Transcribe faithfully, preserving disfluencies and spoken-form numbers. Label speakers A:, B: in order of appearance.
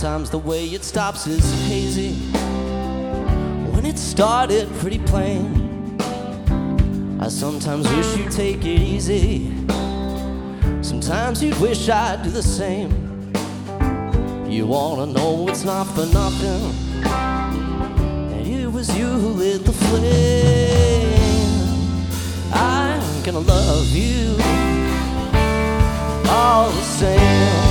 A: Sometimes the way it stops is hazy. When it started pretty plain, I sometimes wish you'd take it easy. Sometimes you'd wish I'd do the same. You wanna know it's not for nothing that it was you who lit the flame. I'm gonna love you